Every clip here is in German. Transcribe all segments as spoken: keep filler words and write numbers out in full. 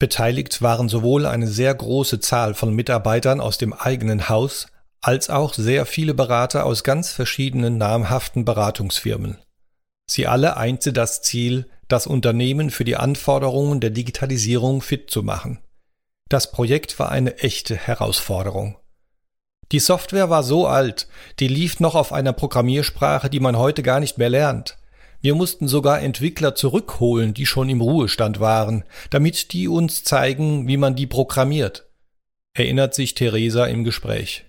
Beteiligt waren sowohl eine sehr große Zahl von Mitarbeitern aus dem eigenen Haus, als auch sehr viele Berater aus ganz verschiedenen namhaften Beratungsfirmen. Sie alle einte das Ziel, das Unternehmen für die Anforderungen der Digitalisierung fit zu machen. Das Projekt war eine echte Herausforderung. Die Software war so alt, die lief noch auf einer Programmiersprache, die man heute gar nicht mehr lernt. Wir mussten sogar Entwickler zurückholen, die schon im Ruhestand waren, damit die uns zeigen, wie man die programmiert, erinnert sich Theresa im Gespräch.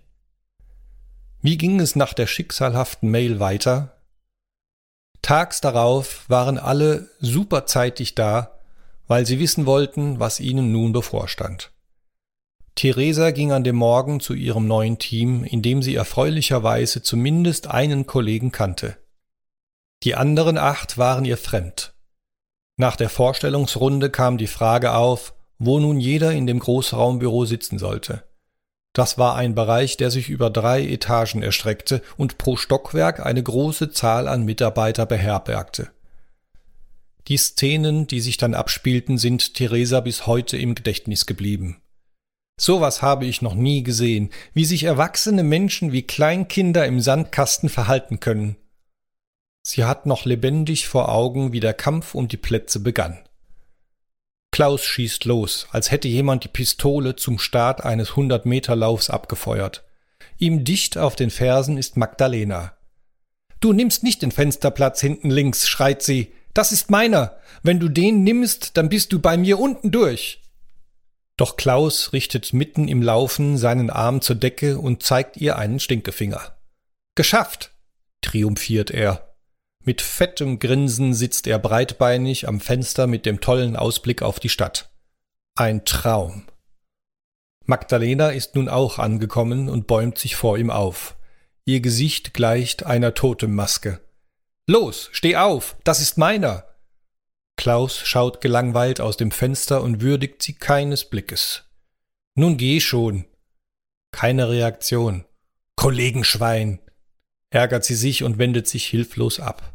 Wie ging es nach der schicksalhaften Mail weiter? Tags darauf waren alle superzeitig da, weil sie wissen wollten, was ihnen nun bevorstand. Theresa ging an dem Morgen zu ihrem neuen Team, in dem sie erfreulicherweise zumindest einen Kollegen kannte. Die anderen acht waren ihr fremd. Nach der Vorstellungsrunde kam die Frage auf, wo nun jeder in dem Großraumbüro sitzen sollte. Das war ein Bereich, der sich über drei Etagen erstreckte und pro Stockwerk eine große Zahl an Mitarbeiter beherbergte. Die Szenen, die sich dann abspielten, sind Theresa bis heute im Gedächtnis geblieben. Sowas habe ich noch nie gesehen, wie sich erwachsene Menschen wie Kleinkinder im Sandkasten verhalten können. Sie hat noch lebendig vor Augen, wie der Kampf um die Plätze begann. Klaus schießt los, als hätte jemand die Pistole zum Start eines hundert-Meter-Laufs abgefeuert. Ihm dicht auf den Fersen ist Magdalena. »Du nimmst nicht den Fensterplatz hinten links«, schreit sie. »Das ist meiner. Wenn du den nimmst, dann bist du bei mir unten durch.« Doch Klaus richtet mitten im Laufen seinen Arm zur Decke und zeigt ihr einen Stinkefinger. »Geschafft«, triumphiert er. Mit fettem Grinsen sitzt er breitbeinig am Fenster mit dem tollen Ausblick auf die Stadt. Ein Traum. Magdalena ist nun auch angekommen und bäumt sich vor ihm auf. Ihr Gesicht gleicht einer Totemmaske. »Los, steh auf, das ist meiner!« Klaus schaut gelangweilt aus dem Fenster und würdigt sie keines Blickes. »Nun geh schon!« Keine Reaktion. »Kollegenschwein!« ärgert sie sich und wendet sich hilflos ab.